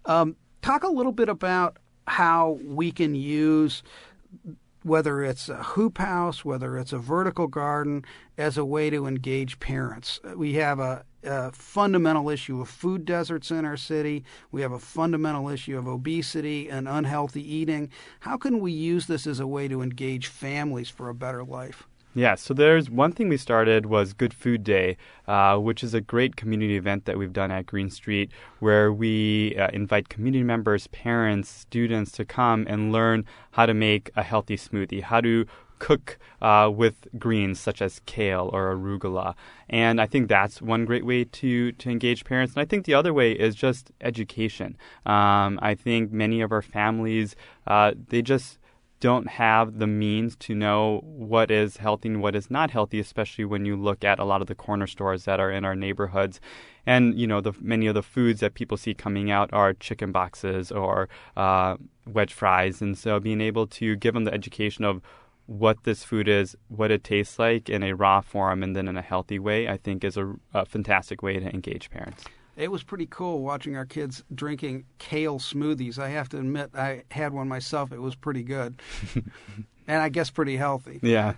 Talk a little bit about how we can use, whether it's a hoop house, whether it's a vertical garden, as a way to engage parents. We have a fundamental issue of food deserts in our city. We have a fundamental issue of obesity and unhealthy eating. How can we use this as a way to engage families for a better life? Yeah, so there's one thing we started was Good Food Day, which is a great community event that we've done at Green Street, where we invite community members, parents, students to come and learn how to make a healthy smoothie, how to cook with greens such as kale or arugula. And I think that's one great way to engage parents. And I think the other way is just education. I think many of our families, they just don't have the means to know what is healthy and what is not healthy, especially when you look at a lot of the corner stores that are in our neighborhoods. And, many of the foods that people see coming out are chicken boxes or wedge fries. And so being able to give them the education of what this food is, what it tastes like in a raw form and then in a healthy way, I think is a fantastic way to engage parents. It was pretty cool watching our kids drinking kale smoothies. I have to admit, I had one myself. It was pretty good. And I guess pretty healthy. Yeah.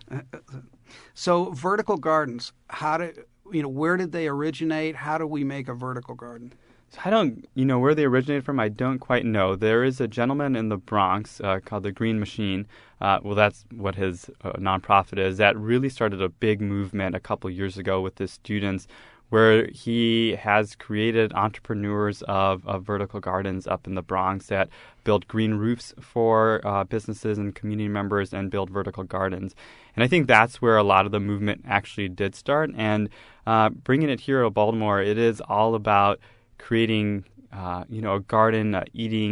So vertical gardens, where did they originate? How do we make a vertical garden? So I don't, where they originated from, I don't quite know. There is a gentleman in the Bronx called the Green Machine. That's what his nonprofit is. That really started a big movement a couple years ago with his students, where he has created entrepreneurs of vertical gardens up in the Bronx that build green roofs for businesses and community members and build vertical gardens. And I think that's where a lot of the movement actually did start. And bringing it here to Baltimore, it is all about creating, a garden,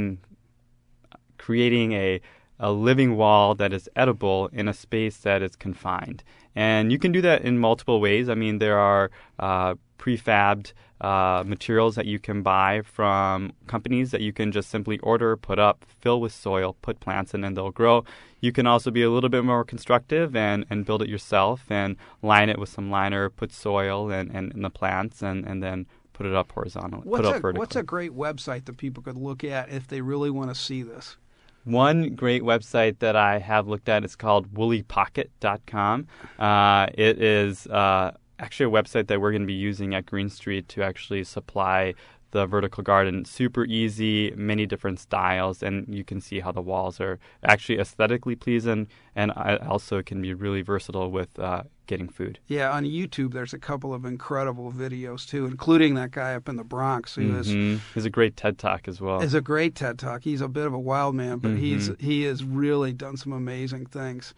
creating a living wall that is edible in a space that is confined. And you can do that in multiple ways. I mean, there are prefabbed materials that you can buy from companies that you can just simply order, put up, fill with soil, put plants in, and they'll grow. You can also be a little bit more constructive and build it yourself and line it with some liner, put soil and the plants, and then put it up horizontally. What's a great website that people could look at if they really want to see this? One great website that I have looked at is called woollypocket.com. It is actually a website that we're going to be using at Green Street to actually supply the vertical garden. Super easy, many different styles, and you can see how the walls are actually aesthetically pleasing and also can be really versatile with getting food. Yeah, on YouTube there's a couple of incredible videos too, including that guy up in the Bronx who He's a great TED Talk as well. Is a great TED Talk. He's a bit of a wild man, but he has really done some amazing things.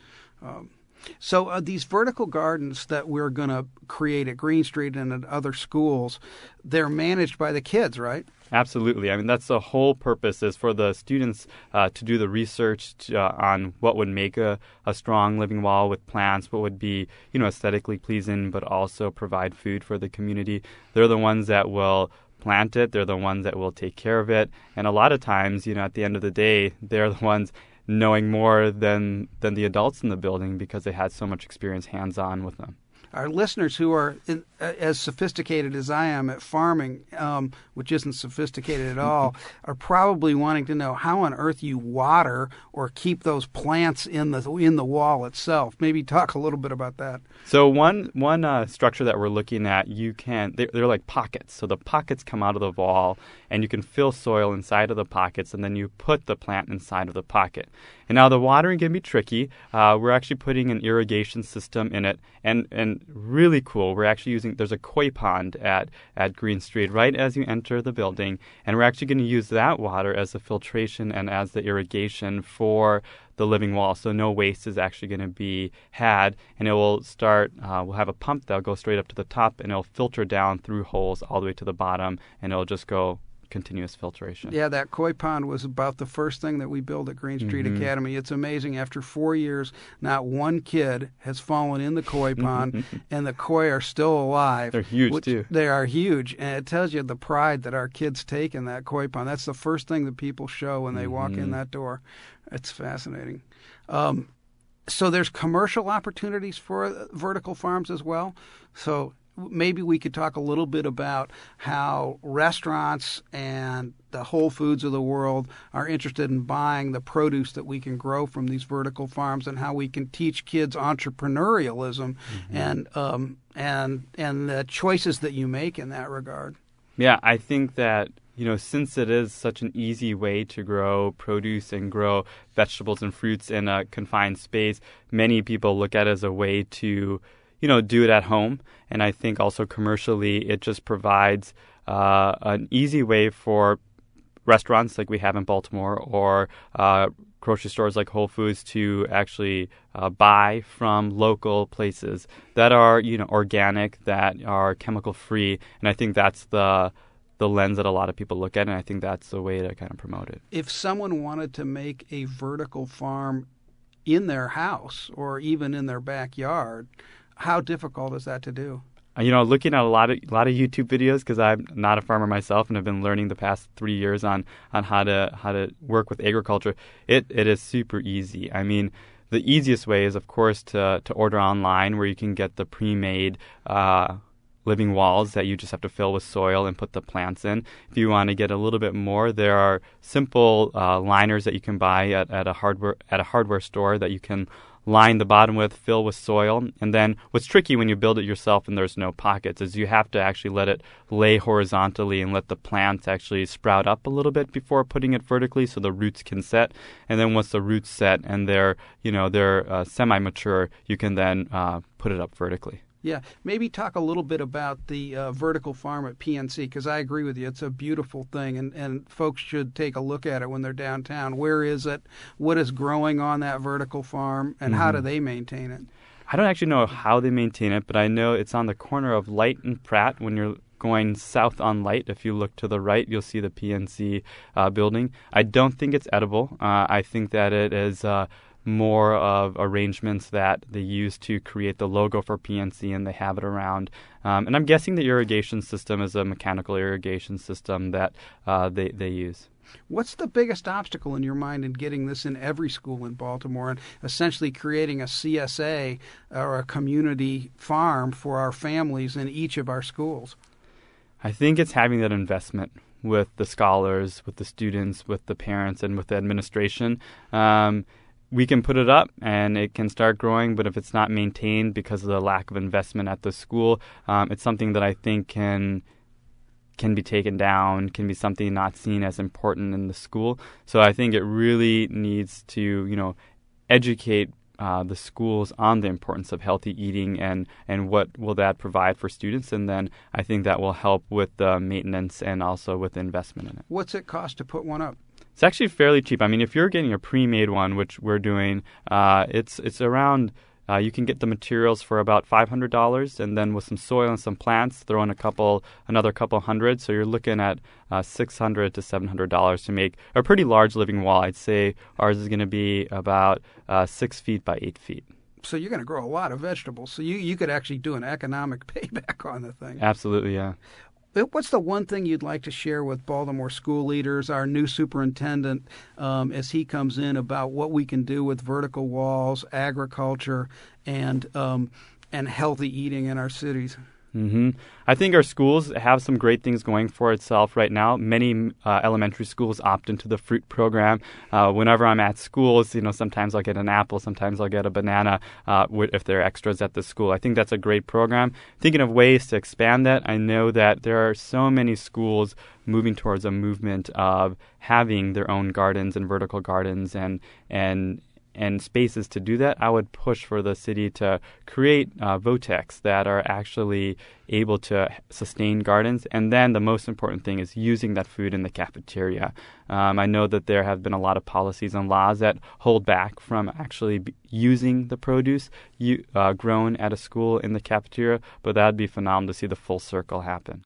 So these vertical gardens that we're going to create at Green Street and at other schools, they're managed by the kids, right? Absolutely. I mean, that's the whole purpose, is for the students to do the research on what would make a strong living wall with plants, what would be, aesthetically pleasing, but also provide food for the community. They're the ones that will plant it. They're the ones that will take care of it. And a lot of times, at the end of the day, they're the ones knowing more than the adults in the building because they had so much experience hands-on with them. Our listeners who are as sophisticated as I am at farming, which isn't sophisticated at all, are probably wanting to know how on earth you water or keep those plants in the wall itself. Maybe talk a little bit about that. So one structure that we're looking at, they're like pockets. So the pockets come out of the wall, and you can fill soil inside of the pockets, and then you put the plant inside of the pocket. And now the watering can be tricky. We're actually putting an irrigation system in it, and really cool. We're actually there's a koi pond at Green Street right as you enter the building, and we're actually going to use that water as the filtration and as the irrigation for the living wall. So no waste is actually going to be had, and it will start, we'll have a pump that'll go straight up to the top, and it'll filter down through holes all the way to the bottom, and it'll just go continuous filtration. Yeah, that koi pond was about the first thing that we built at Green Street Academy. It's amazing. After 4 years, not one kid has fallen in the koi pond, and the koi are still alive. They're huge, too. They are huge, and it tells you the pride that our kids take in that koi pond. That's the first thing that people show when they walk in that door. It's fascinating. So there's commercial opportunities for vertical farms as well. So maybe we could talk a little bit about how restaurants and the Whole Foods of the world are interested in buying the produce that we can grow from these vertical farms, and how we can teach kids entrepreneurialism and the choices that you make in that regard. Yeah, I think that, since it is such an easy way to grow produce and grow vegetables and fruits in a confined space, many people look at it as a way to, do it at home. And I think also commercially, it just provides an easy way for restaurants like we have in Baltimore, or grocery stores like Whole Foods, to actually buy from local places that are, organic, that are chemical free. And I think that's the lens that a lot of people look at, and I think that's the way to kind of promote it. If someone wanted to make a vertical farm in their house or even in their backyard, how difficult is that to do? Looking at a lot of YouTube videos, because I'm not a farmer myself and have been learning the past 3 years on how to work with agriculture, it is super easy. I mean, the easiest way is, of course, to order online, where you can get the pre-made living walls that you just have to fill with soil and put the plants in. If you want to get a little bit more, there are simple liners that you can buy at a hardware store that you can line the bottom with, fill with soil. And then what's tricky when you build it yourself and there's no pockets is you have to actually let it lay horizontally and let the plants actually sprout up a little bit before putting it vertically, so the roots can set. And then once the roots set and they're semi-mature, you can then put it up vertically. Yeah, maybe talk a little bit about the vertical farm at PNC, because I agree with you. It's a beautiful thing, and folks should take a look at it when they're downtown. Where is it? What is growing on that vertical farm, and how do they maintain it? I don't actually know how they maintain it, but I know it's on the corner of Light and Pratt. When you're going south on Light, if you look to the right, you'll see the PNC building. I don't think it's edible. I think that it is more of arrangements that they use to create the logo for PNC, and they have it around. And I'm guessing the irrigation system is a mechanical irrigation system that they use. What's the biggest obstacle in your mind in getting this in every school in Baltimore and essentially creating a CSA or a community farm for our families in each of our schools? I think it's having that investment with the scholars, with the students, with the parents, and with the administration. We can put it up and it can start growing, but if it's not maintained because of the lack of investment at the school, it's something that I think can be taken down, can be something not seen as important in the school. So I think it really needs to, educate the schools on the importance of healthy eating and what will that provide for students. And then I think that will help with the maintenance and also with the investment in it. What's it cost to put one up? It's actually fairly cheap. I mean, if you're getting a pre-made one, which we're doing, it's around, you can get the materials for about $500, and then with some soil and some plants, throw in another couple hundred. So you're looking at $600 to $700 to make a pretty large living wall. I'd say ours is going to be about 6 feet by 8 feet. So you're going to grow a lot of vegetables. So you could actually do an economic payback on the thing. Absolutely, yeah. What's the one thing you'd like to share with Baltimore school leaders, our new superintendent, as he comes in, about what we can do with vertical walls, agriculture, and healthy eating in our cities? Mm-hmm. I think our schools have some great things going for itself right now. Many elementary schools opt into the fruit program. Whenever I'm at schools, sometimes I'll get an apple, sometimes I'll get a banana if there are extras at the school. I think that's a great program. Thinking of ways to expand that, I know that there are so many schools moving towards a movement of having their own gardens and vertical gardens and spaces to do that. I would push for the city to create VOTECs that are actually able to sustain gardens. And then the most important thing is using that food in the cafeteria. I know that there have been a lot of policies and laws that hold back from actually using the produce grown at a school in the cafeteria, but that would be phenomenal to see the full circle happen.